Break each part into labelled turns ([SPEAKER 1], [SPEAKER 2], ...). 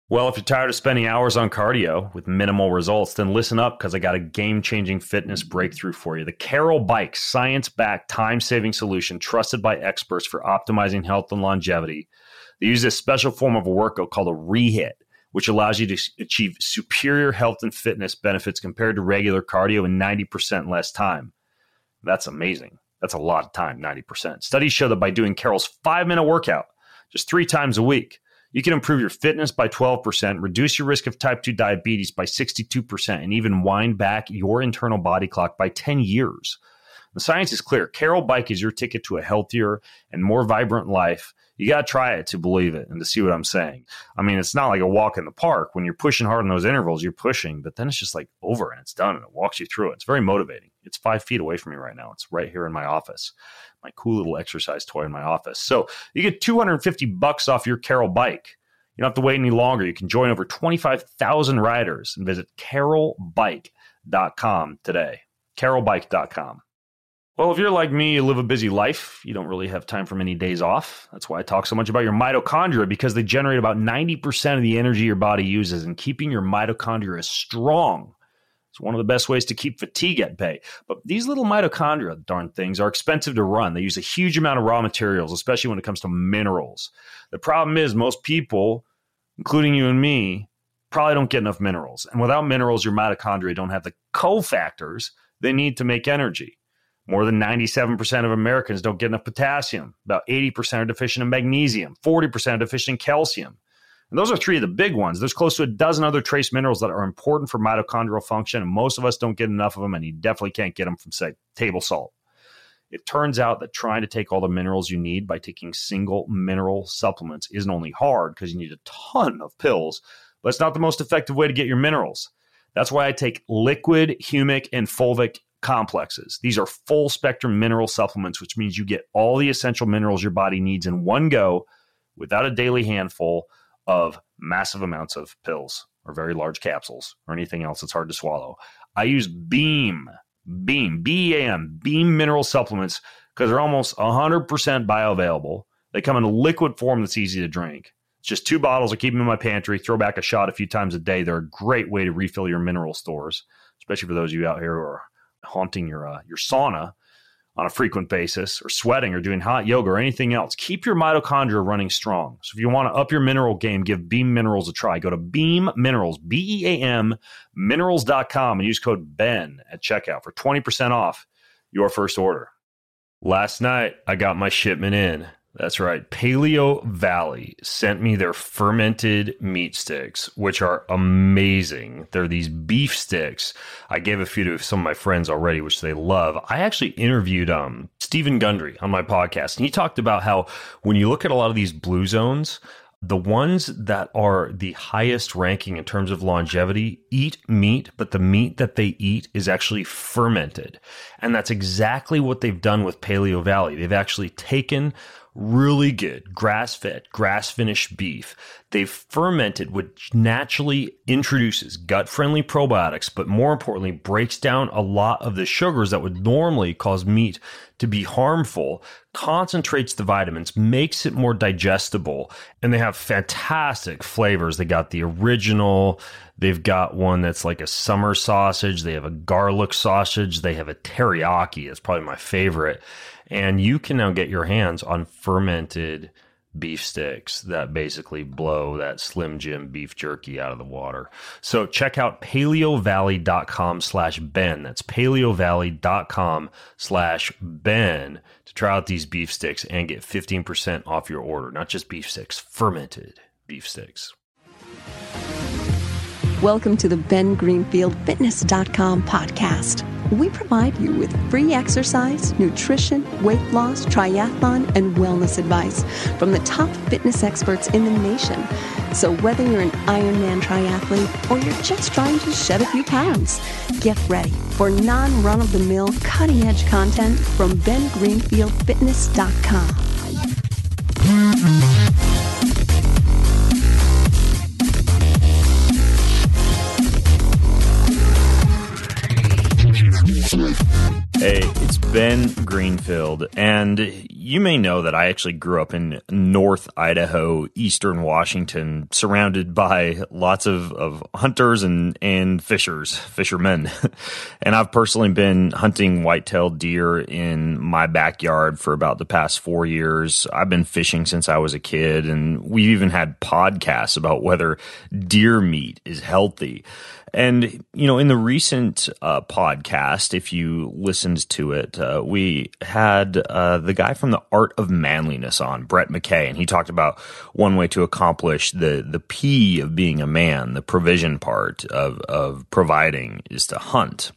[SPEAKER 1] Well, if you're tired of spending hours on cardio with minimal results, then listen up because I got a game-changing fitness breakthrough for you. The Carol Bike, science-backed, time-saving solution trusted by experts for optimizing health and longevity. They use this special form of a workout called a rehit, which allows you to achieve superior health and fitness benefits compared to regular cardio in 90% less time. That's amazing. That's a lot of time, 90%. Studies show that by doing Carol's 5-minute workout just 3 times a week, you can improve your fitness by 12%, reduce your risk of type 2 diabetes by 62%, and even wind back your internal body clock by 10 years. The science is clear. Carol Bike is your ticket to a healthier and more vibrant life. You got to try it to believe it and to see what I'm saying. I mean, it's not like a walk in the park. When you're pushing hard in those intervals, you're pushing, but then it's just like over and it's done and it walks you through it. It's very motivating. It's 5 feet away from me right now. It's right here in my office. My cool little exercise toy in my office. So you get $250 off your Carol Bike. You don't have to wait any longer. You can join over 25,000 riders and visit carolbike.com today. carolbike.com. Well, if you're like me, you live a busy life. You don't really have time for many days off. That's why I talk so much about your mitochondria, because they generate about 90% of the energy your body uses, and keeping your mitochondria strong. It's one of the best ways to keep fatigue at bay. But these little mitochondria, darn things, are expensive to run. They use a huge amount of raw materials, especially when it comes to minerals. The problem is most people, including you and me, probably don't get enough minerals. And without minerals, your mitochondria don't have the cofactors they need to make energy. More than 97% of Americans don't get enough potassium. About 80% are deficient in magnesium. 40% are deficient in calcium. And those are 3 of the big ones. There's close to a dozen other trace minerals that are important for mitochondrial function, and most of us don't get enough of them, and you definitely can't get them from, say, table salt. It turns out that trying to take all the minerals you need by taking single mineral supplements isn't only hard because you need a ton of pills, but it's not the most effective way to get your minerals. That's why I take liquid, humic, and fulvic complexes. These are full spectrum mineral supplements, which means you get all the essential minerals your body needs in one go without a daily handful of massive amounts of pills or very large capsules or anything else that's hard to swallow. I use Beam, B-E-A-M, Beam mineral supplements because they're almost 100% bioavailable. They come in a liquid form that's easy to drink. It's just 2 bottles. I keep them in my pantry, throw back a shot a few times a day. They're a great way to refill your mineral stores, especially for those of you out here who are haunting your sauna on a frequent basis, or sweating, or doing hot yoga, or anything else. Keep your mitochondria running strong. So if you want to up your mineral game, give Beam Minerals a try. Go to Beam Minerals, B-E-A-M, minerals.com, and use code BEN at checkout for 20% off your first order. Last night, I got my shipment in. That's right. Paleo Valley sent me their fermented meat sticks, which are amazing. They're these beef sticks. I gave a few to some of my friends already, which they love. I actually interviewed Stephen Gundry on my podcast, and he talked about how when you look at a lot of these blue zones, the ones that are the highest ranking in terms of longevity eat meat, but the meat that they eat is actually fermented. And that's exactly what they've done with Paleo Valley. They've actually taken really good grass-fed, grass-finished beef. They've fermented, which naturally introduces gut-friendly probiotics, but more importantly, breaks down a lot of the sugars that would normally cause meat to be harmful, concentrates the vitamins, makes it more digestible, and they have fantastic flavors. They got the original, they've got one that's like a summer sausage, they have a garlic sausage, they have a teriyaki, it's probably my favorite. And you can now get your hands on fermented beef sticks that basically blow that Slim Jim beef jerky out of the water. So check out paleovalley.com/Ben. That's paleovalley.com/Ben to try out these beef sticks and get 15% off your order. Not just beef sticks, fermented beef sticks.
[SPEAKER 2] Welcome to the BenGreenfieldFitness.com podcast. We provide you with free exercise, nutrition, weight loss, triathlon, and wellness advice from the top fitness experts in the nation. So whether you're an Ironman triathlete or you're just trying to shed a few pounds, get ready for non-run-of-the-mill, cutting-edge content from BenGreenfieldFitness.com.
[SPEAKER 1] Hey, it's Ben Greenfield, and you may know that I actually grew up in North Idaho, Eastern Washington, surrounded by lots of hunters and fishermen. And I've personally been hunting white-tailed deer in my backyard for about the past 4 years. I've been fishing since I was a kid, and we've even had podcasts about whether deer meat is healthy. And, you know, in the recent podcast, if you listened to it, we had the guy from the Art of Manliness on, Brett McKay, and he talked about one way to accomplish the P of being a man, the provision part of providing, is to hunt.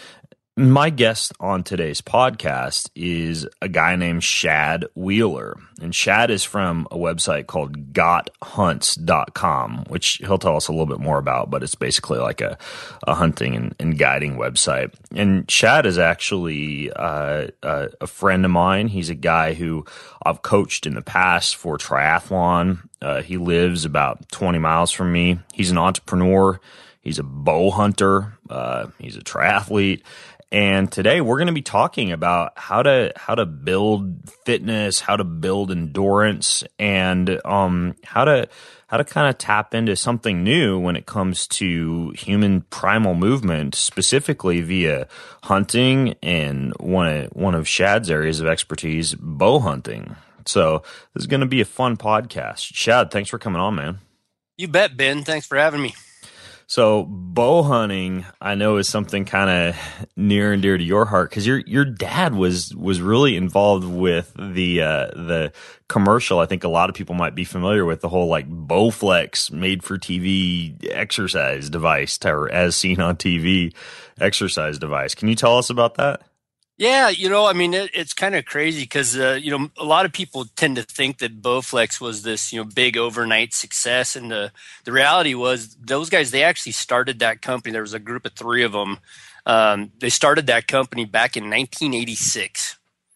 [SPEAKER 1] My guest on today's podcast is a guy named Shad Wheeler. And Shad is from a website called gothunts.com, which he'll tell us a little bit more about, but it's basically like a hunting and guiding website. And Shad is actually a friend of mine. He's a guy who I've coached in the past for triathlon. He lives about 20 miles from me. He's an entrepreneur. He's a bow hunter. He's a triathlete. And today we're going to be talking about how to build fitness, how to build endurance, and how to kind of tap into something new when it comes to human primal movement, specifically via hunting and one of Shad's areas of expertise, bow hunting. So this is going to be a fun podcast. Shad, thanks for coming on, man.
[SPEAKER 3] You bet, Ben. Thanks for having me.
[SPEAKER 1] So bow hunting, I know, is something kind of near and dear to your heart because your dad was really involved with the commercial. I think a lot of people might be familiar with the whole like Bowflex made for TV exercise device, or as seen on TV exercise device. Can you tell us about that?
[SPEAKER 3] Yeah, I mean, it's kind of crazy because, a lot of people tend to think that Bowflex was this, big overnight success. And the reality was those guys, they actually started that company. There was a group of 3 of them. They started that company back in 1986.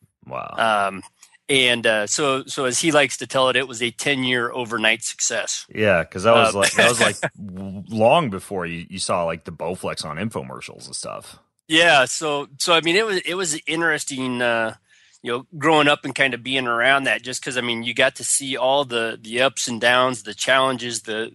[SPEAKER 1] Wow.
[SPEAKER 3] So as he likes to tell it, it was a 10-year overnight success.
[SPEAKER 1] Yeah, because that was like long before you saw like the Bowflex on infomercials and stuff.
[SPEAKER 3] Yeah, so I mean, it was interesting, growing up and kind of being around that, just because I mean, you got to see all the ups and downs, the challenges, the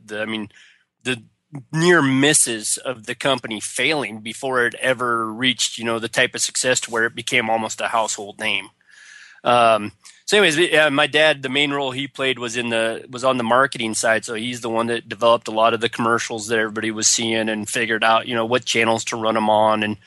[SPEAKER 3] near misses of the company failing before it ever reached the type of success to where it became almost a household name. So anyways, my dad, the main role he played was on the marketing side. So he's the one that developed a lot of the commercials that everybody was seeing and figured out, what channels to run them on. And,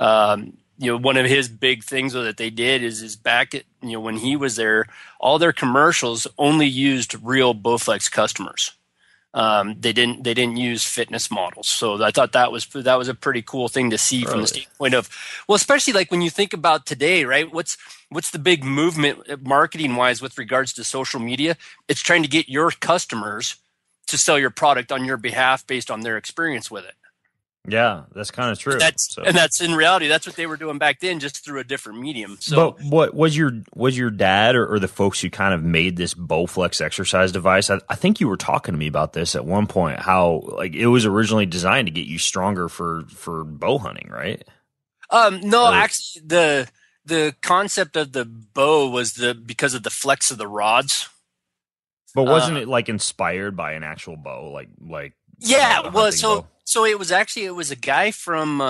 [SPEAKER 3] one of his big things that they did is back at, when he was there, all their commercials only used real Bowflex customers. They didn't use fitness models. So I thought that was a pretty cool thing to see from the standpoint of, well, especially like when you think about today, right? What's the big movement marketing wise with regards to social media? It's trying to get your customers to sell your product on your behalf based on their experience with it.
[SPEAKER 1] Yeah, that's kind of true.
[SPEAKER 3] And that's in reality, that's what they were doing back then, just through a different medium. So,
[SPEAKER 1] but what was your dad or the folks who kind of made this Bowflex exercise device? I think you were talking to me about this at one point. How like it was originally designed to get you stronger for bow hunting, right?
[SPEAKER 3] Actually, the concept of the bow was because of the flex of the rods.
[SPEAKER 1] But wasn't it like inspired by an actual bow, like?
[SPEAKER 3] Yeah, well, so it was a guy from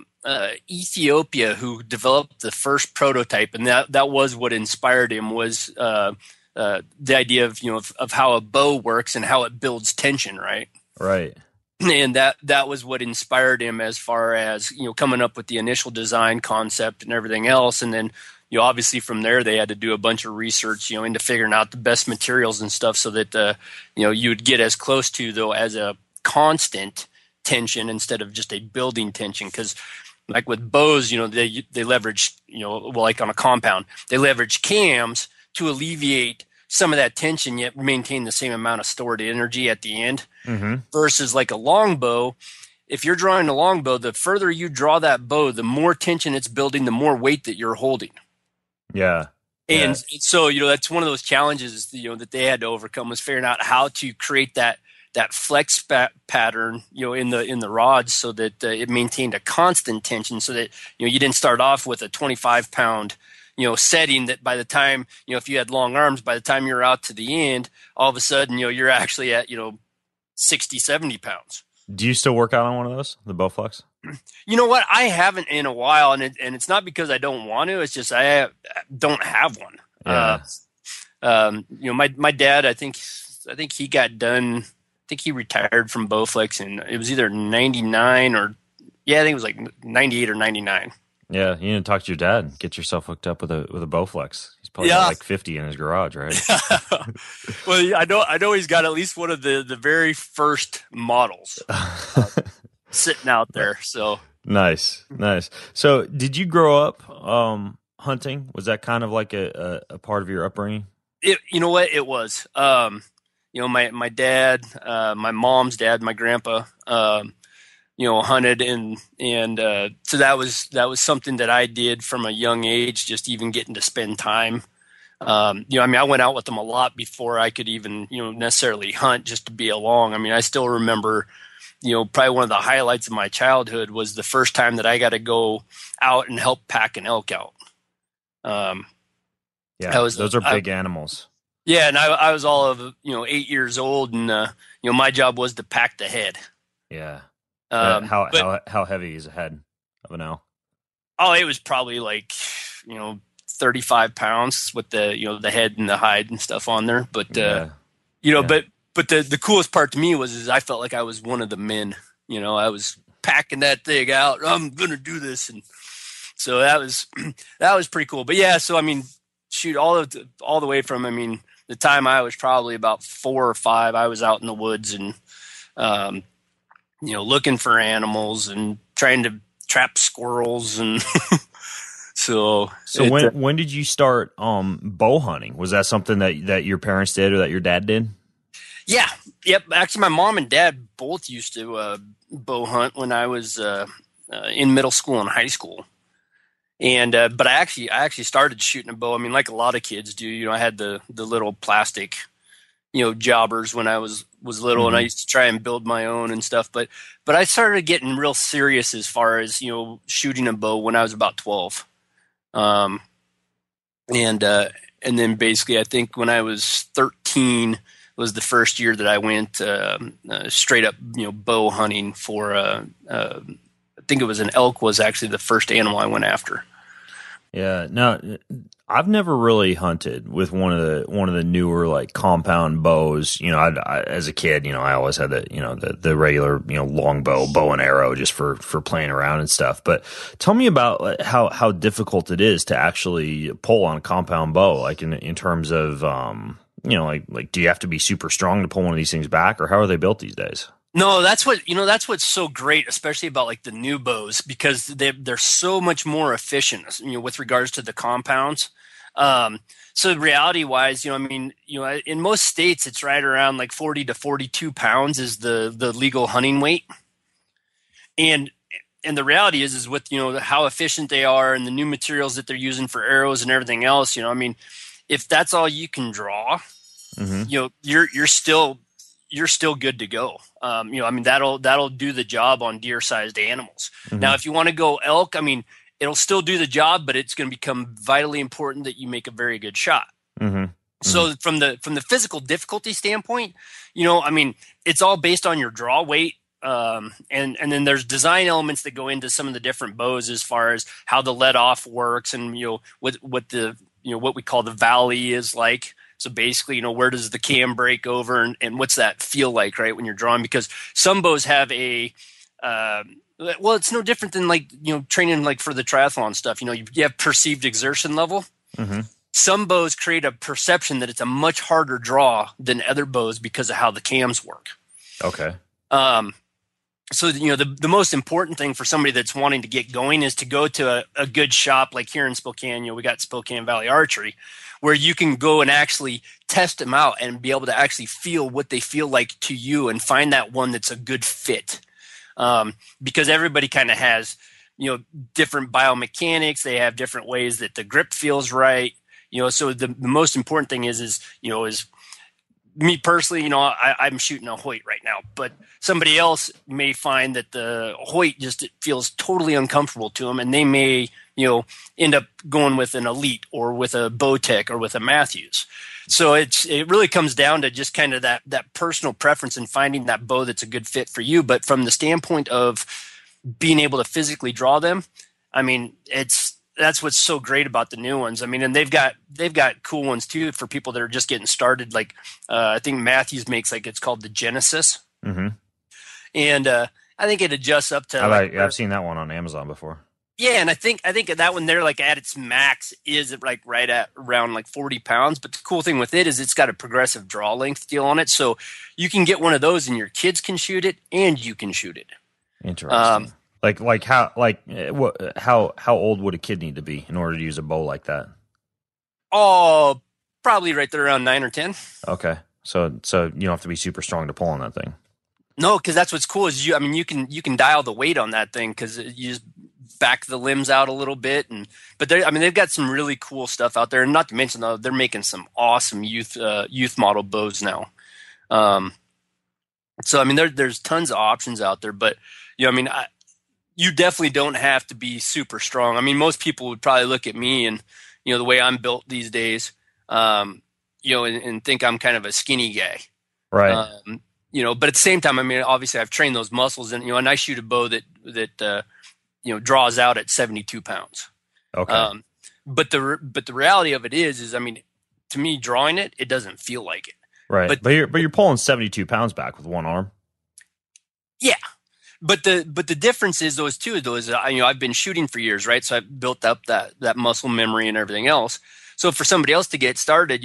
[SPEAKER 3] Ethiopia who developed the first prototype, and that was what inspired him, was the idea of how a bow works and how it builds tension, right?
[SPEAKER 1] Right.
[SPEAKER 3] And that was what inspired him as far as coming up with the initial design concept and everything else, and then obviously from there they had to do a bunch of research into figuring out the best materials and stuff so that you would get as close to though as a constant tension instead of just a building tension. Because like with bows, they leverage like on a compound, they leverage cams to alleviate some of that tension yet maintain the same amount of stored energy at the end. Mm-hmm. Versus like a longbow, if you're drawing a longbow, the further you draw that bow, the more tension it's building, the more weight that you're holding.
[SPEAKER 1] Yeah.
[SPEAKER 3] And so, that's one of those challenges, that they had to overcome, was figuring out how to create that that flex pattern, in the rods, so that it maintained a constant tension, so that you didn't start off with a 25-pound setting that by the time if you had long arms, by the time you're out to the end, all of a sudden you're actually at 60, 70 pounds.
[SPEAKER 1] Do you still work out on one of those, the Bowflex?
[SPEAKER 3] You know what? I haven't in a while, and it's not because I don't want to. It's just I don't have one.
[SPEAKER 1] Yeah.
[SPEAKER 3] My dad, I think he got done. I think he retired from Bowflex, and it was either 99 or I think it was like 98 or 99.
[SPEAKER 1] Yeah, you need to talk to your dad. Get yourself hooked up with a Bowflex. He's probably got like 50 in his garage, right?
[SPEAKER 3] Well, I know he's got at least one of the very first models sitting out there. So
[SPEAKER 1] nice. So, did you grow up hunting? Was that kind of like a part of your upbringing?
[SPEAKER 3] You know what? It was. My dad, my mom's dad, my grandpa, hunted, and so that was something that I did from a young age, just even getting to spend time. I went out with them a lot before I could even, necessarily hunt, just to be along. I still remember, probably one of the highlights of my childhood was the first time that I got to go out and help pack an elk out.
[SPEAKER 1] Those are big animals.
[SPEAKER 3] Yeah, and I was all of 8 years old, and my job was to pack the head.
[SPEAKER 1] Yeah. How heavy is a head of an elk?
[SPEAKER 3] Oh, it was probably like 35 pounds with the head and the hide and stuff on there. But but the coolest part to me was I felt like I was one of the men. I was packing that thing out. I'm gonna do this, and so that was pretty cool. But yeah, so shoot, all the way from the time I was probably about 4 or 5, I was out in the woods and looking for animals and trying to trap squirrels, and so
[SPEAKER 1] when did you start bow hunting? Was that something that your parents did or that your dad did?
[SPEAKER 3] Yeah. Yep. Actually, my mom and dad both used to bow hunt when I was in middle school and high school. And but I actually started shooting a bow. Like a lot of kids do. I had the little plastic, jobbers when I was little, and I used to try and build my own and stuff. But I started getting real serious as far as shooting a bow when I was about 12. And then basically I think when I was 13 was the first year that I went straight up bow hunting for I think it was an elk was actually the first animal I went after.
[SPEAKER 1] Yeah. Now, I've never really hunted with one of the newer like compound bows. I as a kid, I always had the regular long bow and arrow just for playing around and stuff. But tell me about how difficult it is to actually pull on a compound bow, like in terms of like do you have to be super strong to pull one of these things back, or how are they built these days?
[SPEAKER 3] No, that's what's so great, especially about like the new bows, because they're so much more efficient, with regards to the compounds. So reality wise, in most states, it's right around like 40 to 42 pounds is the legal hunting weight. And the reality is with, how efficient they are and the new materials that they're using for arrows and everything else, if that's all you can draw, you're still good to go. That'll do the job on deer-sized animals. Mm-hmm. Now, if you want to go elk, it'll still do the job, but it's going to become vitally important that you make a very good shot. Mm-hmm. So from the physical difficulty standpoint, it's all based on your draw weight. And then there's design elements that go into some of the different bows as far as how the let off works and, what we call the valley is like. So basically, where does the cam break over and what's that feel like, right, when you're drawing? Because some bows have it's no different than like, training like for the triathlon stuff. You have perceived exertion level. Mm-hmm. Some bows create a perception that it's a much harder draw than other bows because of how the cams work.
[SPEAKER 1] Okay.
[SPEAKER 3] So, the most important thing for somebody that's wanting to get going is to go to a good shop like here in Spokane. We got Spokane Valley Archery, where you can go and actually test them out and be able to actually feel what they feel like to you and find that one that's a good fit. Because everybody kind of has, different biomechanics. They have different ways that the grip feels right. So the most important thing is me personally, I'm shooting a Hoyt right now, but somebody else may find that the Hoyt just it feels totally uncomfortable to them, and they may, end up going with an Elite or with a Bowtech or with a Matthews. So it really comes down to just kind of that personal preference and finding that bow that's a good fit for you. But from the standpoint of being able to physically draw them, I mean, that's what's so great about the new ones. I mean, and they've got cool ones too for people that are just getting started. Like I think Matthews makes it's called the Genesis, and I think it adjusts up to.
[SPEAKER 4] I've seen that one on Amazon before.
[SPEAKER 3] Yeah, and I think that one there, at its max, is right at around 40 pounds. But the cool thing with it is it's got a progressive draw length deal on it, so you can get one of those, and your kids can shoot it, and you can shoot it.
[SPEAKER 4] Interesting. How old would a kid need to be in order to use a bow like that?
[SPEAKER 3] Oh, probably right there around 9 or 10.
[SPEAKER 4] Okay, so you don't have to be super strong to pull on that thing.
[SPEAKER 3] No, because that's what's cool is you can dial the weight on that thing because you just back the limbs out a little bit, but they've got some really cool stuff out there, and not to mention though they're making some awesome youth model bows now. So there's tons of options out there, but you definitely don't have to be super strong. I mean, most people would probably look at me and, the way I'm built these days, and think I'm kind of a skinny guy.
[SPEAKER 4] Right.
[SPEAKER 3] But at the same time, obviously I've trained those muscles and, and I shoot a bow that draws out at 72 pounds.
[SPEAKER 4] Okay.
[SPEAKER 3] But the reality of it is, to me, drawing it doesn't feel like it.
[SPEAKER 4] Right. But you're pulling 72 pounds back with one arm.
[SPEAKER 3] Yeah. But the difference is I've been shooting for years, right? So I've built up that muscle memory and everything else. So for somebody else to get started,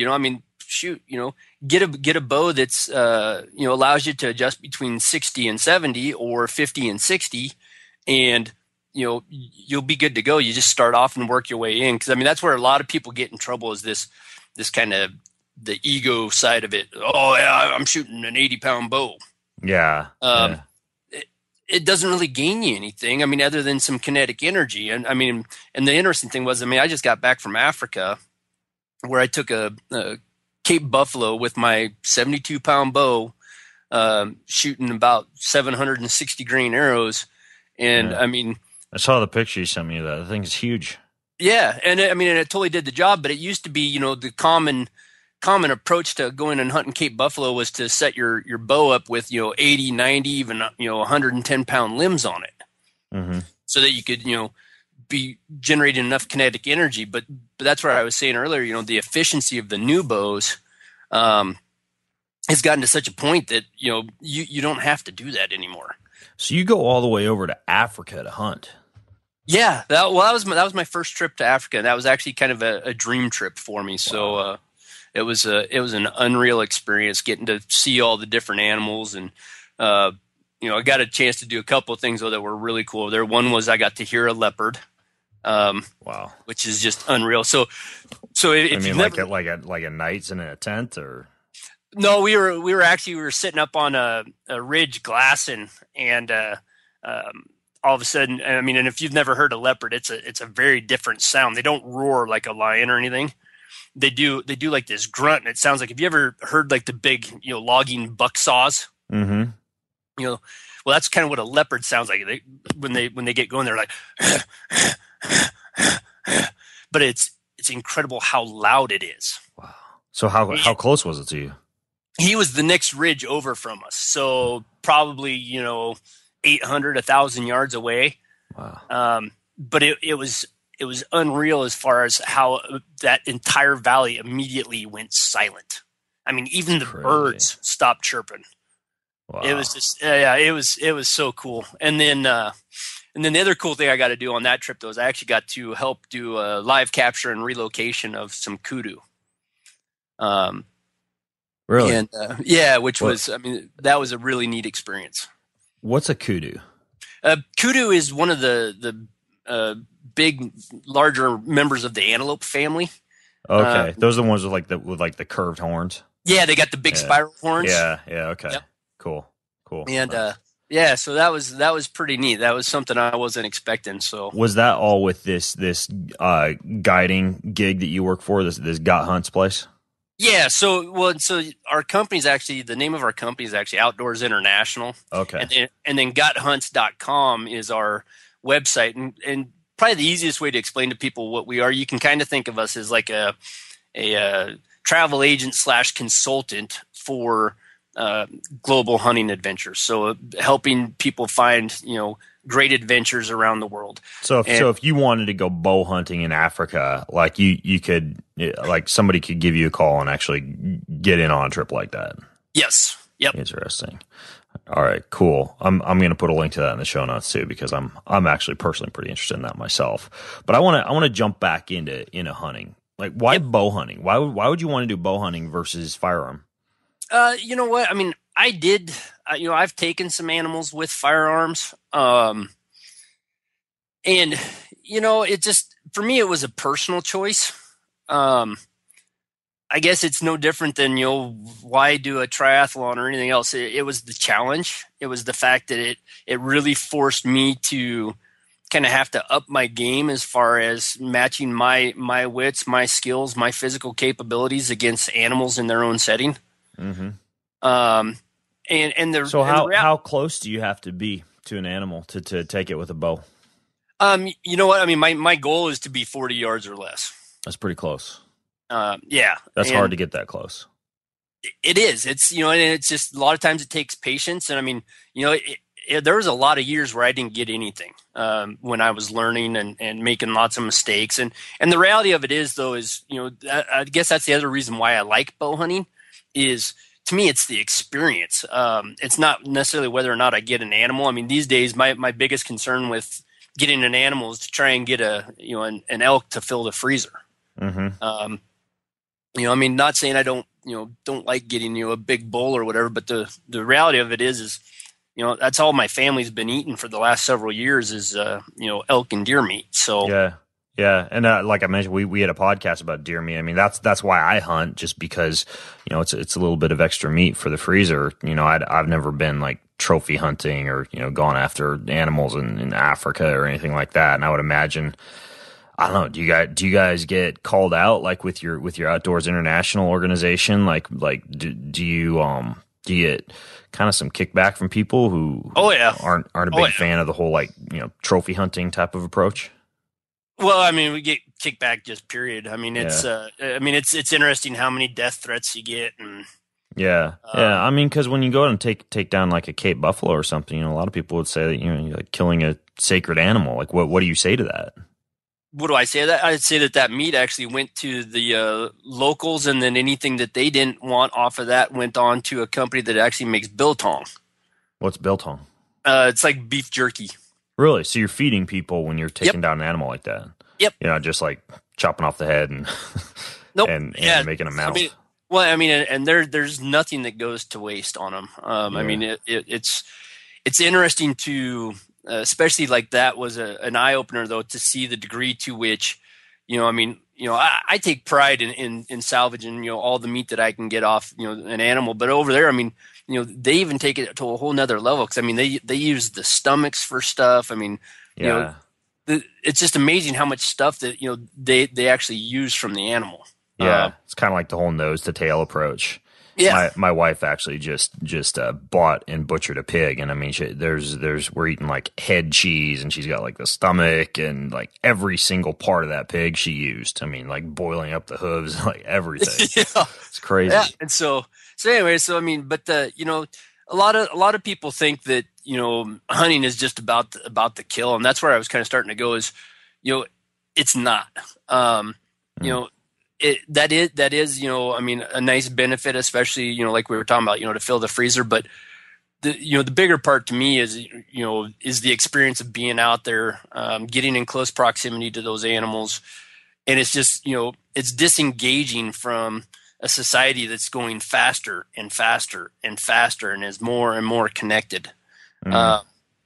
[SPEAKER 3] get a bow that's allows you to adjust between 60 and 70 or 50 and 60, and you'll be good to go. You just start off and work your way in, because that's where a lot of people get in trouble, is this kind of the ego side of it. Oh yeah, I'm shooting an 80-pound bow.
[SPEAKER 4] Yeah.
[SPEAKER 3] It doesn't really gain you anything. Other than some kinetic energy. And and the interesting thing was, I just got back from Africa, where I took a Cape Buffalo with my 72-pound bow, shooting about 760 grain arrows. And
[SPEAKER 4] yeah. I saw the picture you sent me of that. The thing's huge.
[SPEAKER 3] Yeah. And and it totally did the job, but it used to be, the common approach to going and hunting Cape Buffalo was to set your bow up with 80, 90, even 110-pound limbs on it, so that you could be generating enough kinetic energy. But that's where I was saying earlier, the efficiency of the new bows has gotten to such a point that you don't have to do that anymore.
[SPEAKER 4] So you go all the way over to Africa to hunt.
[SPEAKER 3] Yeah, that was my first trip to Africa. That was actually kind of a dream trip for me. So. It was an unreal experience getting to see all the different animals, and I got a chance to do a couple of things though that were really cool. There, one was I got to hear a leopard,
[SPEAKER 4] wow,
[SPEAKER 3] which is just unreal. So if
[SPEAKER 4] like a nights in a tent, or
[SPEAKER 3] no, we were sitting up on a ridge glassing, and all of a sudden, and if you've never heard a leopard, it's a very different sound. They don't roar like a lion or anything. They do like this grunt, and it sounds like, have you ever heard like the big logging buck saws?
[SPEAKER 4] Mm-hmm.
[SPEAKER 3] Well, that's kind of what a leopard sounds like. When they get going, they're like, but it's incredible how loud it is.
[SPEAKER 4] Wow. So how close was it to you?
[SPEAKER 3] He was the next ridge over from us, so probably 800, 1,000 yards away.
[SPEAKER 4] Wow.
[SPEAKER 3] But it was unreal as far as how that entire valley immediately went silent. Even the birds stopped chirping.
[SPEAKER 4] Wow.
[SPEAKER 3] It was just, it was so cool. And then the other cool thing I got to do on that trip though is I actually got to help do a live capture and relocation of some kudu.
[SPEAKER 4] Really?
[SPEAKER 3] And that was a really neat experience.
[SPEAKER 4] What's a kudu?
[SPEAKER 3] Kudu is one of the big, larger members of the antelope family.
[SPEAKER 4] Okay, those are the ones with the curved horns.
[SPEAKER 3] Yeah, they got the big spiral horns.
[SPEAKER 4] Yeah. Okay. Yep. Cool.
[SPEAKER 3] And so that was pretty neat. That was something I wasn't expecting. So
[SPEAKER 4] was that all with this guiding gig that you work for? This Got Hunts place?
[SPEAKER 3] Yeah. So our company's actually, the name of our company is actually Outdoors International.
[SPEAKER 4] Okay.
[SPEAKER 3] And then guthunts.com is our website. And probably the easiest way to explain to people what we are, you can kind of think of us as like a travel agent slash consultant for global hunting adventures. So helping people find, great adventures around the world.
[SPEAKER 4] So if you wanted to go bow hunting in Africa, like you could, like somebody could give you a call and actually get in on a trip like that.
[SPEAKER 3] Yes. Yep.
[SPEAKER 4] Interesting. All right, cool. I'm going to put a link to that in the show notes too, because I'm actually personally pretty interested in that myself. But I want to jump back into hunting. Like, why bow hunting? Why would you want to do bow hunting versus firearm?
[SPEAKER 3] You know what? I mean, I did. I've taken some animals with firearms, and it just, for me, it was a personal choice. I guess it's no different than why do a triathlon or anything else. It was the challenge. It was the fact that it really forced me to kind of have to up my game as far as matching my wits, my skills, my physical capabilities against animals in their own setting.
[SPEAKER 4] Mm-hmm. How close do you have to be to an animal to take it with a bow?
[SPEAKER 3] You know what? I mean, my goal is to be 40 yards or less.
[SPEAKER 4] That's pretty close.
[SPEAKER 3] Yeah.
[SPEAKER 4] That's hard to get that close.
[SPEAKER 3] It is. It's, and it's just a lot of times it takes patience. And I mean, there was a lot of years where I didn't get anything when I was learning and making lots of mistakes. And the reality of it is, though, is, I guess that's the other reason why I like bow hunting is, to me, it's the experience. It's not necessarily whether or not I get an animal. I mean, these days, my biggest concern with getting an animal is to try and get an elk to fill the freezer.
[SPEAKER 4] Mm-hmm.
[SPEAKER 3] I mean, not saying I don't like getting, a big bull or whatever, but the reality of it is, that's all my family's been eating for the last several years is, elk and deer meat. So
[SPEAKER 4] yeah. And like I mentioned, we had a podcast about deer meat. I mean, that's why I hunt, just because, it's a little bit of extra meat for the freezer. I've never been like trophy hunting or, gone after animals in Africa or anything like that. And I would imagine, I don't know. Do you guys get called out like with your Outdoors International organization? Like do you get kind of some kickback from people who aren't a big fan of the whole trophy hunting type of approach?
[SPEAKER 3] Well, I mean, we get kickback just period. I mean, it's interesting how many death threats you get and.
[SPEAKER 4] Yeah. I mean, because when you go out and take down like a Cape buffalo or something, a lot of people would say that you're like killing a sacred animal. Like, what do you say to that?
[SPEAKER 3] What do I say? I'd say that meat actually went to the locals, and then anything that they didn't want off of that went on to a company that actually makes biltong.
[SPEAKER 4] What's biltong?
[SPEAKER 3] It's like beef jerky.
[SPEAKER 4] Really? So you're feeding people when you're taking down an animal like that?
[SPEAKER 3] Yep.
[SPEAKER 4] Just like chopping off the head and
[SPEAKER 3] nope.
[SPEAKER 4] and making a mouth.
[SPEAKER 3] And there's nothing that goes to waste on them. I mean, it's interesting to. Especially like that was an eye opener though, to see the degree to which, I take pride in salvaging, all the meat that I can get off, an animal. But over there, I mean, they even take it to a whole nother level. Cause I mean, they use the stomachs for stuff. I mean, it's just amazing how much stuff that, they actually use from the animal.
[SPEAKER 4] Yeah. It's kind of like the whole nose to tail approach.
[SPEAKER 3] Yeah,
[SPEAKER 4] my wife actually just bought and butchered a pig, and I mean, we're eating like head cheese, and she's got like the stomach and like every single part of that pig she used. I mean, like boiling up the hooves, like everything.
[SPEAKER 3] Yeah.
[SPEAKER 4] It's crazy.
[SPEAKER 3] Yeah, and so anyway, I mean, but a lot of people think that hunting is just about the kill, and that's where I was kind of starting to go. Is it's not. That is, I mean, a nice benefit, especially, like we were talking about, to fill the freezer. But the bigger part to me is, is the experience of being out there, getting in close proximity to those animals. And it's just, it's disengaging from a society that's going faster and faster and faster and is more and more connected. When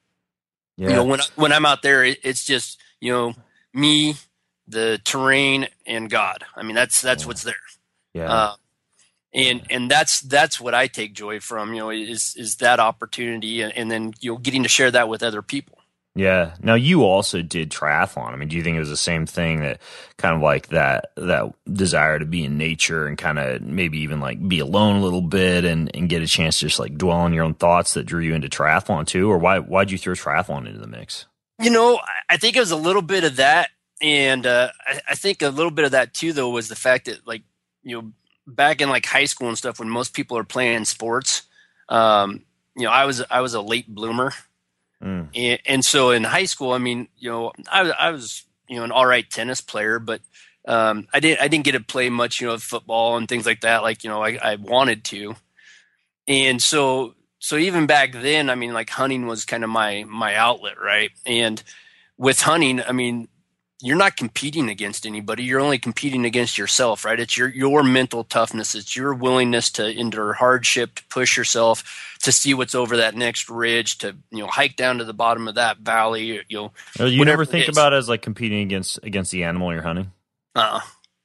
[SPEAKER 3] I'm out there, it's just, me, the terrain, and God. I mean, that's what's there.
[SPEAKER 4] Yeah.
[SPEAKER 3] And that's what I take joy from, is that opportunity, and then, getting to share that with other people.
[SPEAKER 4] Yeah. Now you also did triathlon. I mean, do you think it was the same thing, that kind of like that desire to be in nature and kind of maybe even like be alone a little bit and get a chance to just like dwell on your own thoughts that drew you into triathlon too? Or why'd you throw triathlon into the mix?
[SPEAKER 3] I think it was a little bit of that. And I think a little bit of that too, though, was the fact that like, back in like high school and stuff, when most people are playing sports, I was a late bloomer. And so in high school, I mean, I was, an all right tennis player, but I didn't get to play much, football and things like that. Like, I wanted to. And so even back then, I mean, like hunting was kind of my outlet. Right. And with hunting, I mean, you're not competing against anybody. You're only competing against yourself, right? It's your mental toughness. It's your willingness to endure hardship, to push yourself, to see what's over that next ridge, to hike down to the bottom of that valley.
[SPEAKER 4] You never think about it as like competing against the animal you're hunting?
[SPEAKER 3] No,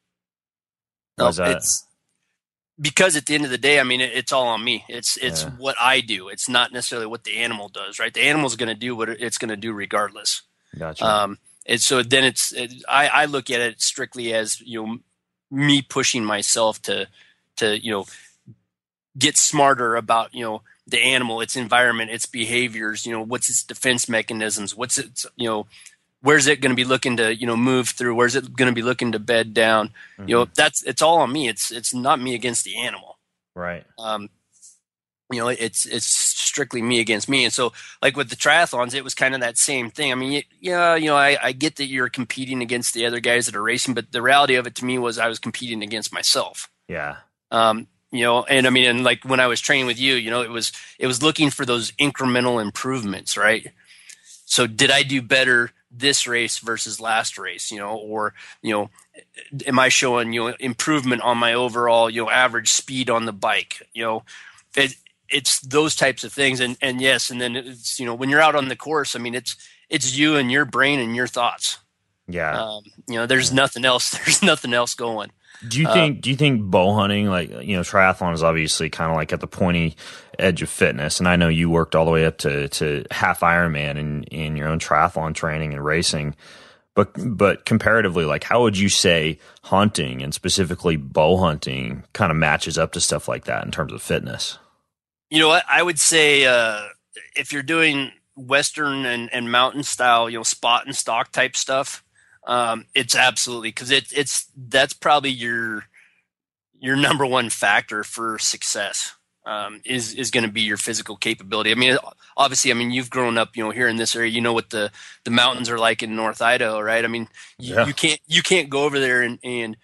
[SPEAKER 3] it's because at the end of the day, I mean, it's all on me. It's what I do. It's not necessarily what the animal does, right? The animal's going to do what it's going to do regardless.
[SPEAKER 4] Gotcha.
[SPEAKER 3] And so then I look at it strictly as, me pushing myself to get smarter about, the animal, its environment, its behaviors, what's its defense mechanisms, what's its, where's it going to be looking to, move through? Where's it going to be looking to bed down? Mm-hmm. It's all on me. It's not me against the animal.
[SPEAKER 4] Right.
[SPEAKER 3] It's strictly me against me. And so like with the triathlons, it was kind of that same thing. I mean, I get that you're competing against the other guys that are racing, but the reality of it to me was I was competing against myself.
[SPEAKER 4] Yeah.
[SPEAKER 3] And I mean, and like when I was training with you, it was looking for those incremental improvements, right? So did I do better this race versus last race, or, am I showing, improvement on my overall, average speed on the bike, it's those types of things. And yes. And then it's, when you're out on the course, I mean, it's you and your brain and your thoughts.
[SPEAKER 4] Yeah.
[SPEAKER 3] There's nothing else. There's nothing else going.
[SPEAKER 4] Do you think bow hunting, like, triathlon is obviously kind of like at the pointy edge of fitness. And I know you worked all the way up to half Ironman in your own triathlon training and racing. But comparatively, like, how would you say hunting and specifically bow hunting kind of matches up to stuff like that in terms of fitness?
[SPEAKER 3] You know what? I would say if you're doing Western and mountain style, spot and stock type stuff, it's absolutely, because that's probably your number one factor for success, is going to be your physical capability. I mean, obviously, you've grown up, here in this area. You know what the mountains are like in North Idaho, right? I mean, you can't go over there and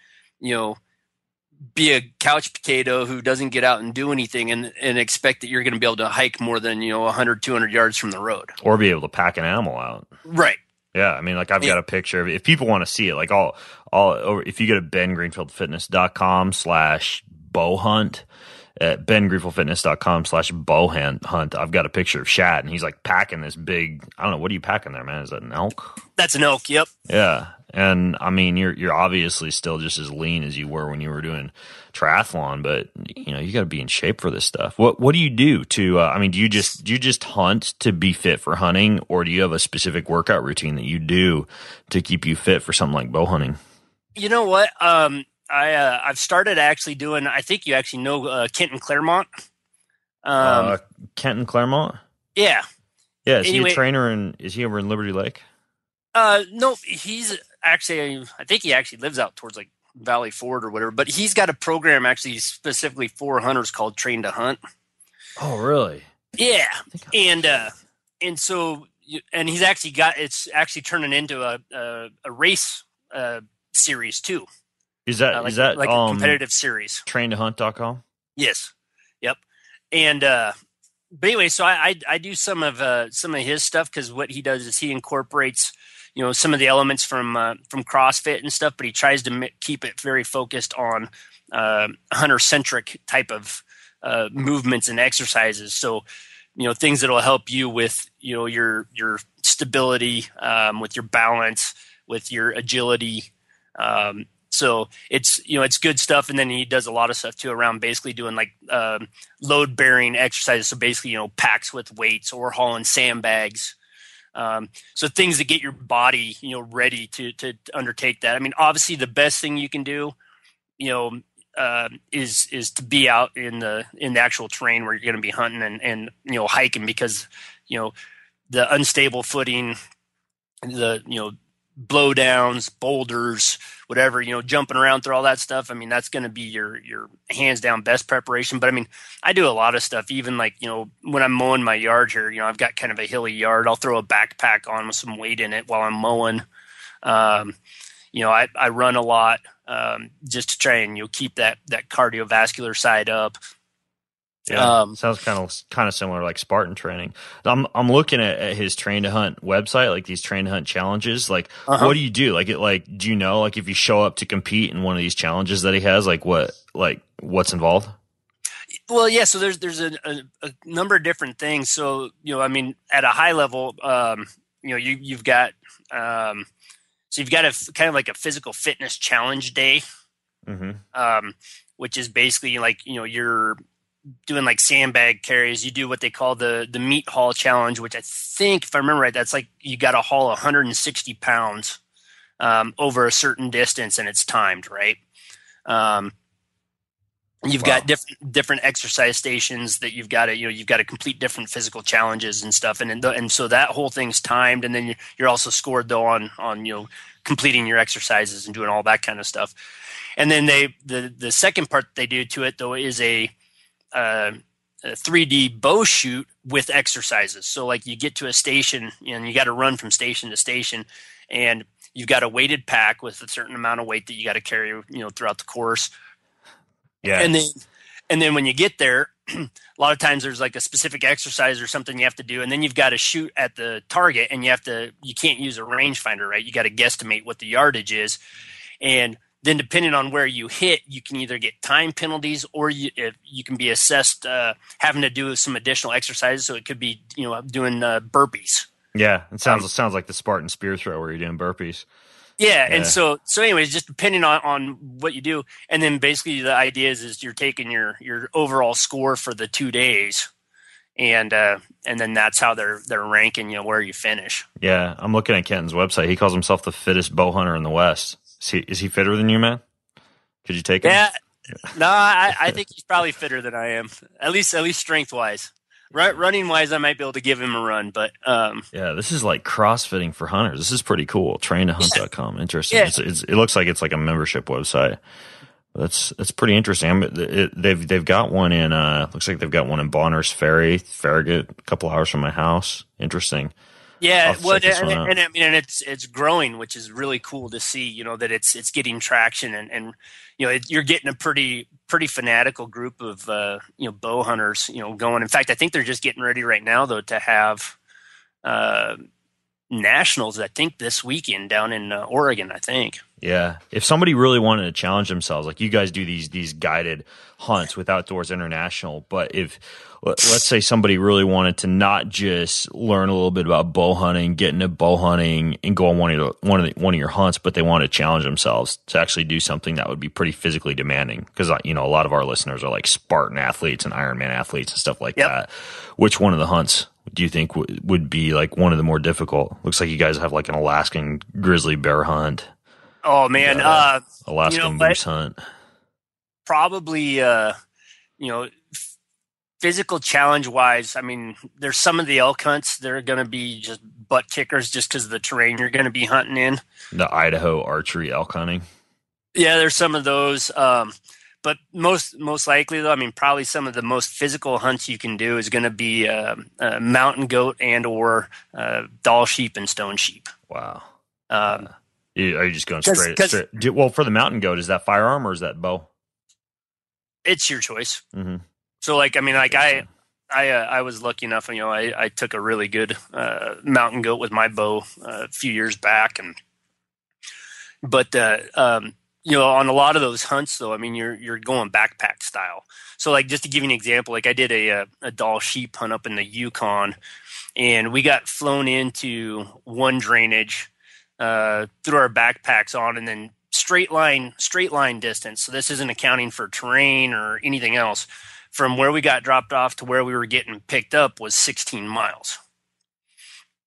[SPEAKER 3] be a couch potato who doesn't get out and do anything and expect that you're going to be able to hike more than 100, 200 yards from the road, or
[SPEAKER 4] be able to pack an animal out.
[SPEAKER 3] Right.
[SPEAKER 4] Yeah, I mean, like, I've got a picture of it. If people want to see it, like, if you go to bengreenfieldfitness.com/bow hunt, at bengreenfieldfitness.com/bow hunt, I've got a picture of Shad, and he's like packing this big, I don't know, what are you packing there, man? Is that an elk?
[SPEAKER 3] That's an elk. Yep.
[SPEAKER 4] Yeah. And I mean, you're obviously still just as lean as you were when you were doing triathlon, but you got to be in shape for this stuff. What do you do to? Do you just hunt to be fit for hunting, or do you have a specific workout routine that you do to keep you fit for something like bow hunting?
[SPEAKER 3] You know what? I've started actually doing. I think you actually know Kenton Claremont.
[SPEAKER 4] Kenton Claremont.
[SPEAKER 3] Yeah.
[SPEAKER 4] Yeah. Is he a trainer? Is he over in Liberty Lake?
[SPEAKER 3] No, he's actually, I think he actually lives out towards like Valley Ford or whatever, but he's got a program actually specifically for hunters called Train to Hunt.
[SPEAKER 4] Oh, really?
[SPEAKER 3] Yeah. And so he's actually it's actually turning into a race series too.
[SPEAKER 4] Is that
[SPEAKER 3] a competitive series?
[SPEAKER 4] Traintohunt.com?
[SPEAKER 3] Yes. Yep. And but anyway, so I do some of his stuff, because what he does is he incorporates some of the elements from CrossFit and stuff, but he tries to keep it very focused on hunter-centric type of movements and exercises. So, things that will help you with your stability, with your balance, with your agility. So it's good stuff. And then he does a lot of stuff too around basically doing like load bearing exercises. So basically, packs with weights or hauling sandbags. So things that get your body, ready to undertake that. I mean, obviously the best thing you can do, is to be out in the actual terrain where you're going to be hunting and hiking, because the unstable footing, the blowdowns, boulders, whatever, jumping around through all that stuff. I mean, that's going to be your hands down best preparation. But I mean, I do a lot of stuff, even like, when I'm mowing my yard here, I've got kind of a hilly yard. I'll throw a backpack on with some weight in it while I'm mowing. I run a lot, just to try and, keep that cardiovascular side up.
[SPEAKER 4] Yeah, sounds kind of similar, like Spartan training. I'm looking at his Train to Hunt website, like these Train to Hunt challenges. Like, what do you do? Do you know, like, if you show up to compete in one of these challenges that he has, what's involved?
[SPEAKER 3] Well, yeah. So there's a number of different things. So I mean, at a high level, you've got you've got a kind of like a physical fitness challenge day, which is basically like you're doing like sandbag carries. You do what they call the meat haul challenge, which I think, if I remember right, that's like you got to haul 160 pounds over a certain distance, and it's timed, right? You've got different exercise stations that you've got to complete different physical challenges and stuff, and so that whole thing's timed, and then you're also scored though on completing your exercises and doing all that kind of stuff. And then the second part they do to it though is a 3D bow shoot with exercises. So like you get to a station and you got to run from station to station, and you've got a weighted pack with a certain amount of weight that you got to carry, throughout the course.
[SPEAKER 4] Yeah.
[SPEAKER 3] And then when you get there, a lot of times there's like a specific exercise or something you have to do, and then you've got to shoot at the target, and you can't use a rangefinder, right? You got to guesstimate what the yardage is, and then depending on where you hit, you can either get time penalties, or you can be assessed having to do some additional exercises. So it could be doing burpees.
[SPEAKER 4] Yeah, it sounds like the Spartan spear throw where you're doing burpees.
[SPEAKER 3] Yeah, and so anyways, just depending on what you do, and then basically the idea is you're taking your overall score for the 2 days, and then that's how they're ranking where you finish.
[SPEAKER 4] Yeah, I'm looking at Kenton's website. He calls himself the fittest bow hunter in the West. Is he fitter than you, man? Could you take him?
[SPEAKER 3] Yeah. No, I think he's probably fitter than I am. At least strength wise. Running wise, I might be able to give him a run, but
[SPEAKER 4] yeah, this is like CrossFitting for hunters. This is pretty cool. Traintohunt.com. Interesting.
[SPEAKER 3] Yeah.
[SPEAKER 4] It looks like it's like a membership website. That's pretty interesting. They've got one in looks like they've got one in Bonners Ferry, Farragut, a couple hours from my house. Interesting.
[SPEAKER 3] Yeah, well, and I mean, it's growing, which is really cool to see. That it's getting traction, and you're getting a pretty fanatical group of bow hunters going. In fact, I think they're just getting ready right now though to have nationals. I think this weekend down in Oregon. I think.
[SPEAKER 4] Yeah, if somebody really wanted to challenge themselves, like you guys do these guided hunts with Outdoors International, but if let's say somebody really wanted to not just learn a little bit about bow hunting, get into bow hunting, and go on one of your hunts, but they want to challenge themselves to actually do something that would be pretty physically demanding, because a lot of our listeners are like Spartan athletes and Ironman athletes and stuff like that. Which one of the hunts do you think would be like one of the more difficult? Looks like you guys have like an Alaskan grizzly bear hunt.
[SPEAKER 3] Oh man,
[SPEAKER 4] Alaskan moose hunt.
[SPEAKER 3] Probably, physical challenge wise. I mean, there's some of the elk hunts that are going to be just butt kickers, just because of the terrain you're going to be hunting in.
[SPEAKER 4] The Idaho archery elk hunting.
[SPEAKER 3] Yeah, there's some of those. But most likely though, I mean, probably some of the most physical hunts you can do is going to be mountain goat and or Dall sheep and stone sheep.
[SPEAKER 4] Wow. Are you just going straight? Well, for the mountain goat, is that firearm or is that bow?
[SPEAKER 3] It's your choice.
[SPEAKER 4] Mm-hmm.
[SPEAKER 3] So, like, I mean, like I was lucky enough. I took a really good mountain goat with my bow a few years back, but on a lot of those hunts, though, I mean, you're going backpack style. So, like, just to give you an example, like I did a Dall sheep hunt up in the Yukon, and we got flown into one drainage. Threw our backpacks on, and then straight line distance. So this isn't accounting for terrain or anything else. From where we got dropped off to where we were getting picked up was 16 miles.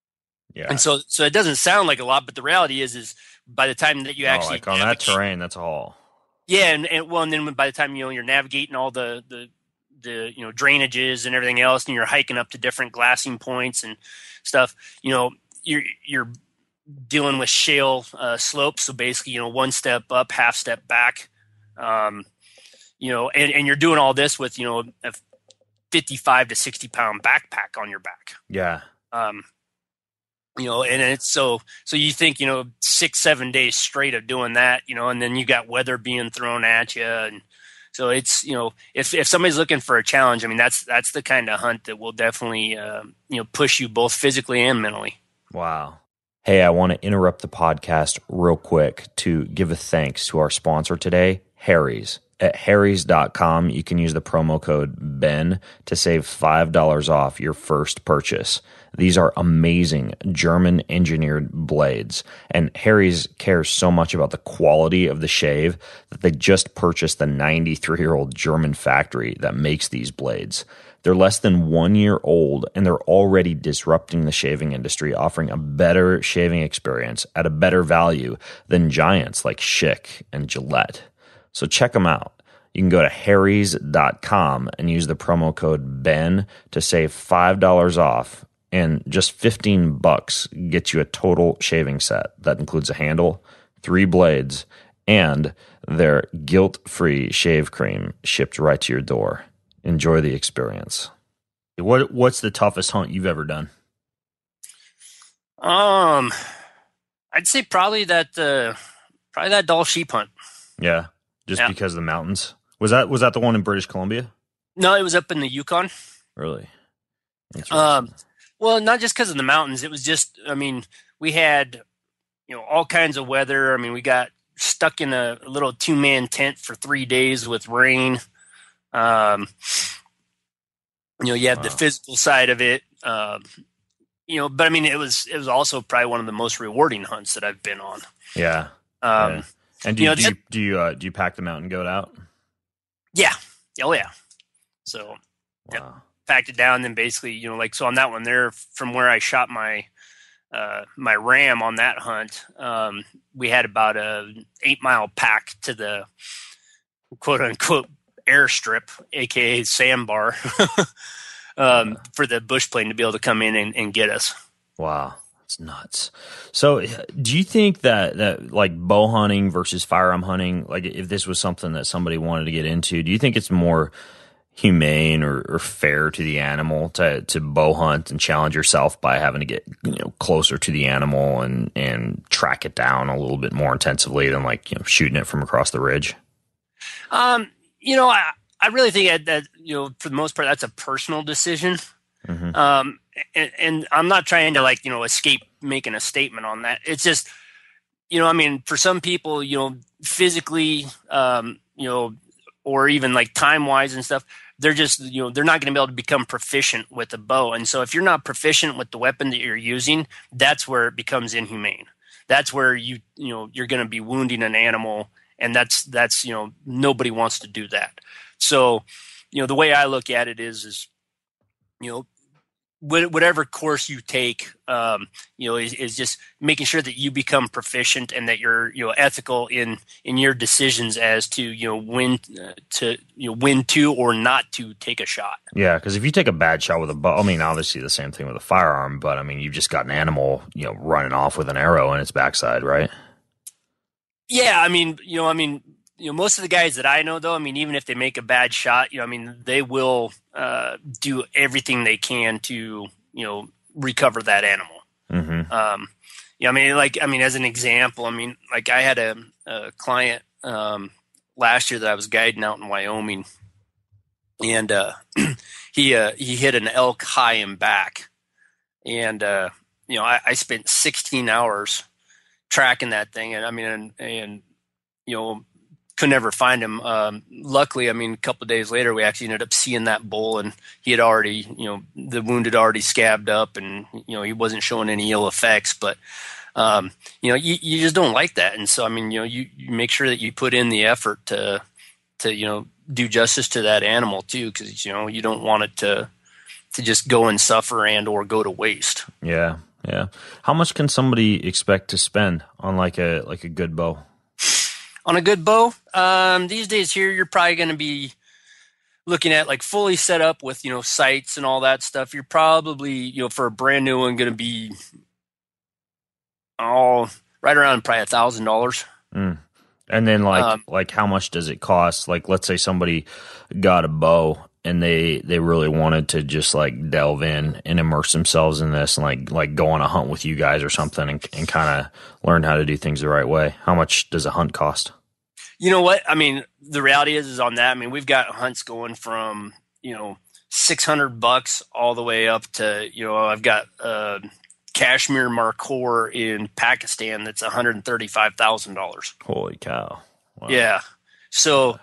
[SPEAKER 4] Yeah.
[SPEAKER 3] And so it doesn't sound like a lot, but the reality is by the time that you actually
[SPEAKER 4] like on that terrain, that's a haul.
[SPEAKER 3] Yeah, and then by the time you're navigating all the drainages and everything else, and you're hiking up to different glassing points and stuff, you're dealing with shale slopes. So basically, one step up, half step back, and you're doing all this with a 55 to 60 pound backpack on your back.
[SPEAKER 4] Yeah.
[SPEAKER 3] And it's so you think 6-7 days straight of doing that, and then you got weather being thrown at you, and so it's if somebody's looking for a challenge, I mean that's the kind of hunt that will definitely push you both physically and mentally.
[SPEAKER 4] Wow. Hey, I want to interrupt the podcast real quick to give a thanks to our sponsor today, Harry's. At harrys.com, you can use the promo code BEN to save $5 off your first purchase. These are amazing German-engineered blades, and Harry's cares so much about the quality of the shave that they just purchased the 93-year-old German factory that makes these blades. They're less than 1 year old, and they're already disrupting the shaving industry, offering a better shaving experience at a better value than giants like Schick and Gillette. So check them out. You can go to harrys.com and use the promo code BEN to save $5 off, and just $15 gets you a total shaving set. That includes a handle, 3 blades, and their guilt-free shave cream shipped right to your door. Enjoy the experience. What's the toughest hunt you've ever done?
[SPEAKER 3] I'd say probably that Dall sheep hunt.
[SPEAKER 4] Yeah. Just because of the mountains. Was that the one in British Columbia?
[SPEAKER 3] No, it was up in the Yukon.
[SPEAKER 4] Really?
[SPEAKER 3] Well, not just because of the mountains. It was just, we had, all kinds of weather. We got stuck in a little 2-man tent for 3 days with rain. You have the physical side of it. But it was also probably one of the most rewarding hunts that I've been on.
[SPEAKER 4] Yeah. And do you pack the mountain goat out?
[SPEAKER 3] Yeah. Oh yeah. So packed it down, and then basically, so on that one there, from where I shot my my ram on that hunt, we had about a 8-mile pack to the quote unquote airstrip, aka sandbar, for the bush plane to be able to come in and get us.
[SPEAKER 4] Wow. It's nuts. So do you think that like bow hunting versus firearm hunting, like if this was something that somebody wanted to get into, do you think it's more humane or fair to the animal to bow hunt and challenge yourself by having to get closer to the animal and track it down a little bit more intensively than shooting it from across the ridge?
[SPEAKER 3] I really think that for the most part that's a personal decision. Mm-hmm. And I'm not trying to escape making a statement on that. It's just, for some people, physically, or even time wise and stuff, they're just, they're not going to be able to become proficient with a bow. And so if you're not proficient with the weapon that you're using, that's where it becomes inhumane. That's where you're going to be wounding an animal. And that's, nobody wants to do that. So, the way I look at it is whatever course you take, is just making sure that you become proficient and that you're, ethical in your decisions as to, when to or not to take a shot.
[SPEAKER 4] Yeah. Cause if you take a bad shot with a bow, obviously the same thing with a firearm, but you've just got an animal, running off with an arrow in its backside, right?
[SPEAKER 3] Yeah. Most of the guys that I know, though, even if they make a bad shot, they will do everything they can to, recover that animal. Mm-hmm. As an example, I had a client last year that I was guiding out in Wyoming, and he hit an elk high and back, and I spent 16 hours tracking that thing, and could never find him. Luckily, a couple of days later, we actually ended up seeing that bull, and he had already, the wound had already scabbed up, and he wasn't showing any ill effects. But you just don't like that, and so you make sure that you put in the effort to do justice to that animal too, because you don't want it to just go and suffer and or go to waste.
[SPEAKER 4] Yeah. Yeah. How much can somebody expect to spend on like a good bow?
[SPEAKER 3] On a good bow, these days here, you're probably going to be looking at like fully set up with, sights and all that stuff. You're probably, for a brand new one, going to be right around probably $1,000.
[SPEAKER 4] And then like how much does it cost? Like, let's say somebody got a bow and they really wanted to just like delve in and immerse themselves in this and like go on a hunt with you guys or something and kind of learn how to do things the right way. How much does a hunt cost?
[SPEAKER 3] You know what? I mean, the reality is on that. I mean, we've got hunts going from, $600 all the way up to, I've got Kashmir Markhor in Pakistan that's $135,000.
[SPEAKER 4] Holy cow. Wow.
[SPEAKER 3] Yeah. So,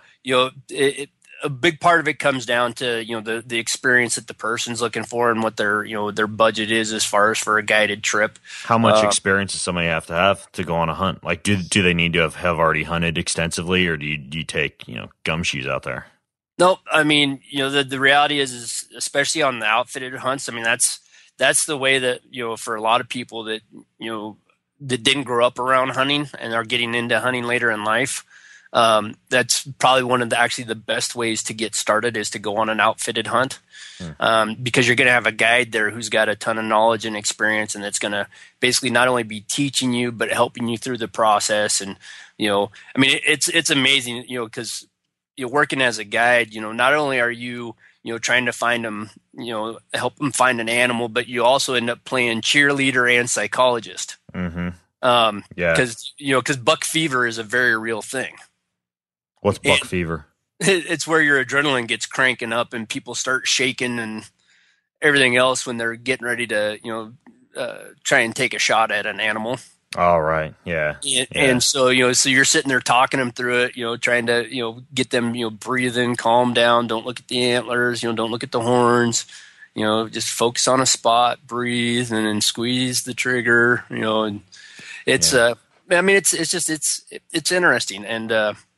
[SPEAKER 3] a big part of it comes down to, the experience that the person's looking for and what their budget is as far as for a guided trip.
[SPEAKER 4] How much experience does somebody have to go on a hunt? Like, do they need to have already hunted extensively, or do you take, gumshoes out there?
[SPEAKER 3] Nope. I mean, the reality is especially on the outfitted hunts, I mean, that's the way that, for a lot of people that, that didn't grow up around hunting and are getting into hunting later in life. That's probably one of the best ways to get started is to go on an outfitted hunt. Because you're going to have a guide there who's got a ton of knowledge and experience, and that's going to basically not only be teaching you, but helping you through the process. And, I mean, it's amazing, because you're working as a guide, not only are you, trying to find them, help them find an animal, but you also end up playing cheerleader and psychologist.
[SPEAKER 4] Mm-hmm.
[SPEAKER 3] Yeah. Because buck fever is a very real thing.
[SPEAKER 4] What's buck fever?
[SPEAKER 3] It's where your adrenaline gets cranking up and people start shaking and everything else when they're getting ready to, try and take a shot at an animal.
[SPEAKER 4] All right. Yeah.
[SPEAKER 3] And so, so you're sitting there talking them through it, trying to, get them, breathing, calm down. Don't look at the antlers, don't look at the horns, just focus on a spot, breathe, and then squeeze the trigger, and it's, I mean, it's interesting. And,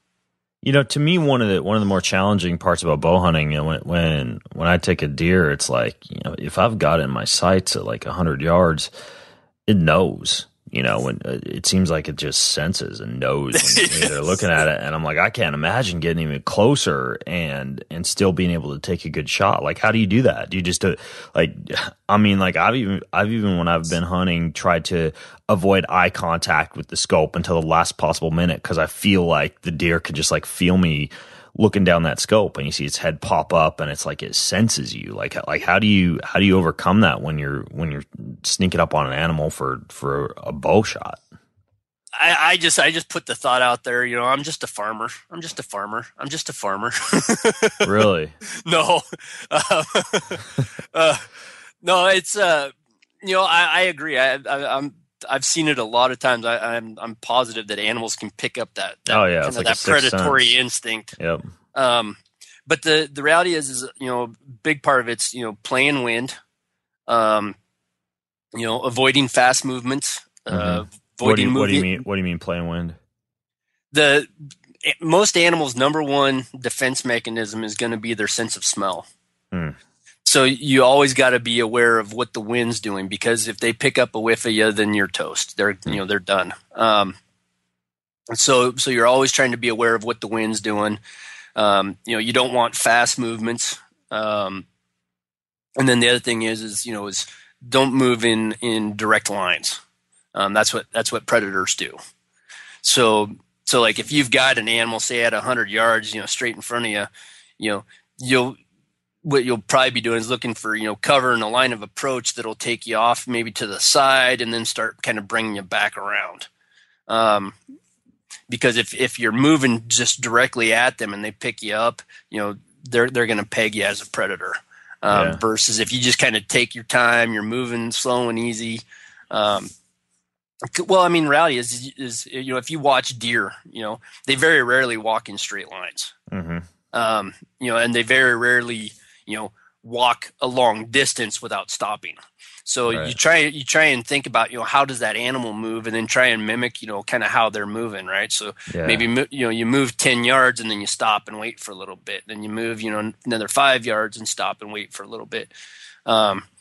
[SPEAKER 4] to me, one of the more challenging parts about bow hunting, when I take a deer, it's like, if I've got it in my sights at like 100 yards, it knows. When it seems like it just senses and knows when they're looking at it, and I'm like, I can't imagine getting even closer and still being able to take a good shot. Like, how do you do that? Do you just I've even when I've been hunting tried to avoid eye contact with the scope until the last possible minute because I feel like the deer could just like feel me looking down that scope, and you see its head pop up, and it's like it senses you. Like how do you overcome that when you're sneaking up on an animal for a bow shot?
[SPEAKER 3] I just put the thought out there, I'm just a farmer.
[SPEAKER 4] Really?
[SPEAKER 3] No. No, it's I agree. I've seen it a lot of times. I'm positive that animals can pick up that
[SPEAKER 4] like
[SPEAKER 3] that predatory instinct.
[SPEAKER 4] Yep.
[SPEAKER 3] But the reality is a big part of it's playing wind, avoiding fast movements.
[SPEAKER 4] What do you mean playing wind?
[SPEAKER 3] Most animals' number one defense mechanism is going to be their sense of smell. So you always got to be aware of what the wind's doing, because if they pick up a whiff of you, then you're toast. They're they're done. So you're always trying to be aware of what the wind's doing. You don't want fast movements. And then the other thing is don't move in direct lines. That's what predators do. So like if you've got an animal, say at 100 yards, straight in front of you, what you'll probably be doing is looking for, cover in a line of approach that'll take you off maybe to the side and then start kind of bringing you back around. Because if you're moving just directly at them and they pick you up, they're going to peg you as a predator. Versus if you just kind of take your time, you're moving slow and easy. Well, I mean, reality is if you watch deer, they very rarely walk in straight lines. And they very rarely, walk a long distance without stopping. So right. you try and think about, how does that animal move, and then try and mimic, kind of how they're moving. Right. So maybe, you move 10 yards and then you stop and wait for a little bit. Then you move, another 5 yards and stop and wait for a little bit.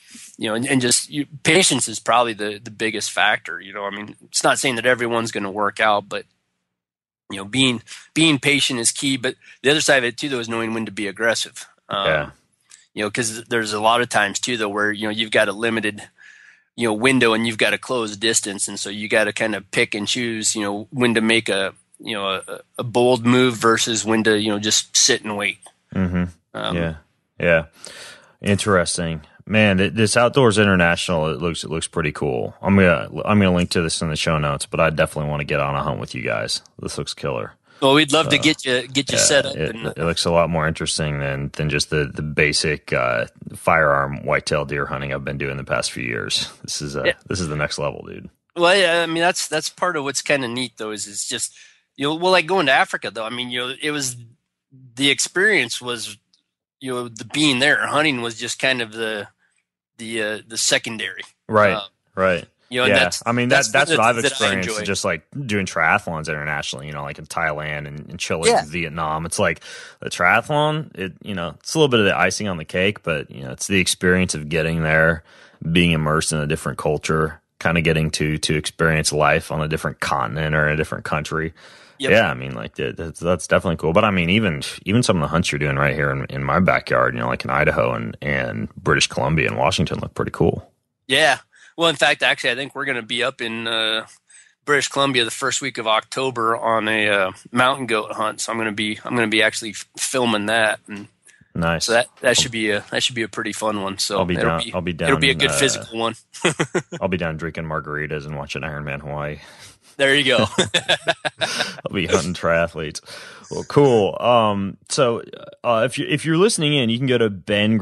[SPEAKER 3] and just patience is probably the biggest factor. I mean, it's not saying that everyone's going to work out, but being patient is key. But the other side of it too, though, is knowing when to be aggressive. Because there's a lot of times too, though, where you've got a limited window and you've got a closed distance, and so you got to kind of pick and choose when to make a bold move versus when to just sit and wait.
[SPEAKER 4] Yeah, interesting, man. This Outdoors International, it looks pretty cool. I'm gonna link to this in the show notes, but I definitely want to get on a hunt with you guys. This looks killer.
[SPEAKER 3] Well, we'd love to get you set up.
[SPEAKER 4] It looks a lot more interesting than just the basic firearm whitetail deer hunting I've been doing the past few years. This is the next level, dude.
[SPEAKER 3] Well, yeah, I mean that's part of what's kind of neat though is just like going to Africa though. I mean it was the experience was the being there. Hunting was just kind of the secondary.
[SPEAKER 4] Right. Right.
[SPEAKER 3] That's
[SPEAKER 4] what I've experienced, just like doing triathlons internationally, like in Thailand and Chile, Vietnam. It's like the triathlon, it's a little bit of the icing on the cake, but it's the experience of getting there, being immersed in a different culture, kind of getting to experience life on a different continent or in a different country. Yep. Yeah, I mean, like that's definitely cool. But I mean, even some of the hunts you're doing right here in my backyard, like in Idaho and British Columbia and Washington, look pretty cool.
[SPEAKER 3] Yeah. Well, in fact, actually, I think we're going to be up in British Columbia the first week of October on a mountain goat hunt. So I'm going to be actually filming that. And
[SPEAKER 4] nice.
[SPEAKER 3] So that should be a pretty fun one. So
[SPEAKER 4] I'll be down.
[SPEAKER 3] It'll be a good physical one.
[SPEAKER 4] I'll be down drinking margaritas and watching Ironman Hawaii.
[SPEAKER 3] There you go.
[SPEAKER 4] I'll be hunting triathletes. Well, cool. So if you're listening in, you can go to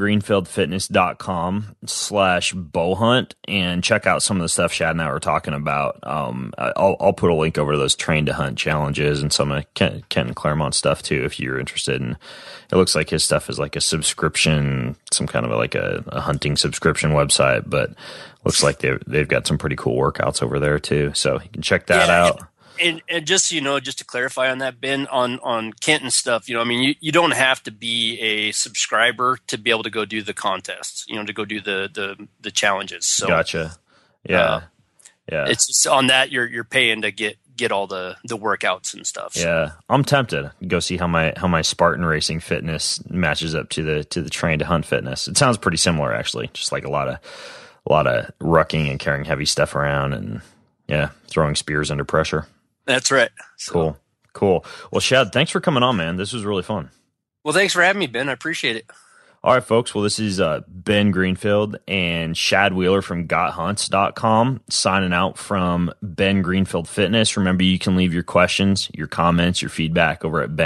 [SPEAKER 4] bengreenfieldfitness.com/bowhunt and check out some of the stuff Shad and I were talking about. I'll put a link over to those train to hunt challenges and some of Ken Claremont stuff too, if you're interested. And it looks like his stuff is like a subscription, some kind of like a hunting subscription website, but looks like they've got some pretty cool workouts over there too. So you can check that out.
[SPEAKER 3] And just just to clarify on that, Ben, on Kenton's stuff, I mean, you don't have to be a subscriber to be able to go do the contests, to go do the challenges. So
[SPEAKER 4] gotcha. Yeah.
[SPEAKER 3] It's just on that you're paying to get all the workouts and stuff. So.
[SPEAKER 4] Yeah, I'm tempted to go see how my Spartan racing fitness matches up to the train to hunt fitness. It sounds pretty similar actually, just like a lot of rucking and carrying heavy stuff around and throwing spears under pressure.
[SPEAKER 3] That's right. So.
[SPEAKER 4] Cool. Well, Shad, thanks for coming on, man. This was really fun.
[SPEAKER 3] Well, thanks for having me, Ben. I appreciate it.
[SPEAKER 4] All right, folks. Well, this is Ben Greenfield and Shad Wheeler from GotHunts.com signing out from Ben Greenfield Fitness. Remember, you can leave your questions, your comments, your feedback over at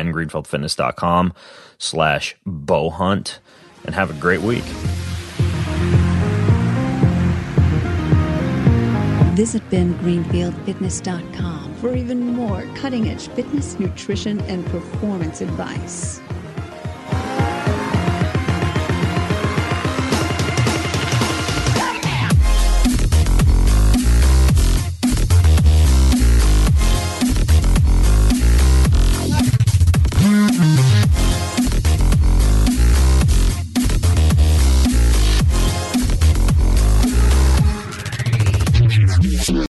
[SPEAKER 4] bengreenfieldfitness.com/bowhunt, and have a great week.
[SPEAKER 2] Visit bengreenfieldfitness.com for even more cutting-edge fitness, nutrition, and performance advice.